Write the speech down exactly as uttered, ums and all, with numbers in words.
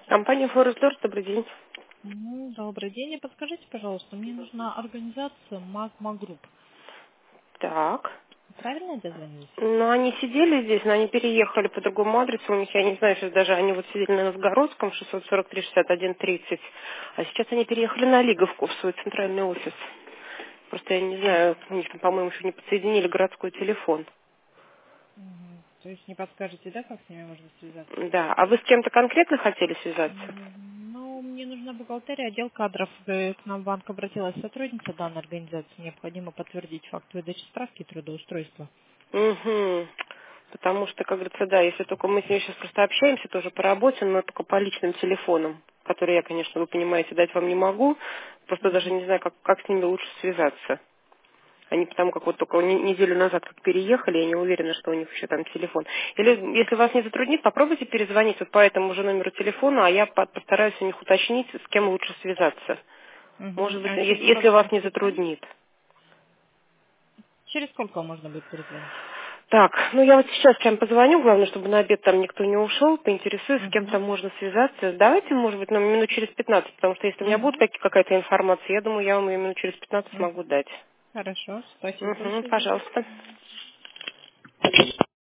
Компания Форестдорс, добрый день. М, Добрый день. И подскажите, пожалуйста, мне нужна организация Магма Групп. Так. Правильно я дозвонилась? Ну, они сидели здесь, но они переехали по другому адресу. У них, я не знаю, сейчас даже они вот сидели на Новгородском, шестьсот сорок три шестьдесят один тридцать. А сейчас они переехали на Лиговку, в свой центральный офис. Просто я не знаю, у них там, по-моему, еще не подсоединили городской телефон. Мгм. То есть не подскажете, да, как с ними можно связаться? Да. А вы с кем-то конкретно хотели связаться? М, Ну, мне нужна бухгалтерия, отдел кадров. Э, К нам в банк обратилась сотрудница данной организации. Необходимо подтвердить факт выдачи справки и трудоустройства. Угу. Потому что, как говорится, да, если только мы с ней сейчас просто общаемся тоже по работе, но только по личным телефонам, которые я, конечно, вы понимаете, дать вам не могу. Просто даже Мгм. не знаю, как, как с ними лучше связаться. Они потому как вот только не- неделю назад как переехали, я не уверена, что у них еще там телефон. Или, если вас не затруднит, попробуйте перезвонить вот по этому же номеру телефона, а я по- постараюсь у них уточнить, с кем лучше связаться. Мгм. Может быть, А е- через если сколько вас мне не перезвонить? затруднит. Через сколько можно будет перезвонить? Так, ну я вот сейчас прям позвоню, главное, чтобы на обед там никто не ушел, поинтересуюсь, с кем Угу. там можно связаться. Давайте, может быть, ну, минут через пятнадцать, потому что если у меня будет Угу. какие- какая-то информация, я думаю, я вам ее минут через пятнадцать Угу. смогу дать. Хорошо. Спасибо Угу, большое. пожалуйста.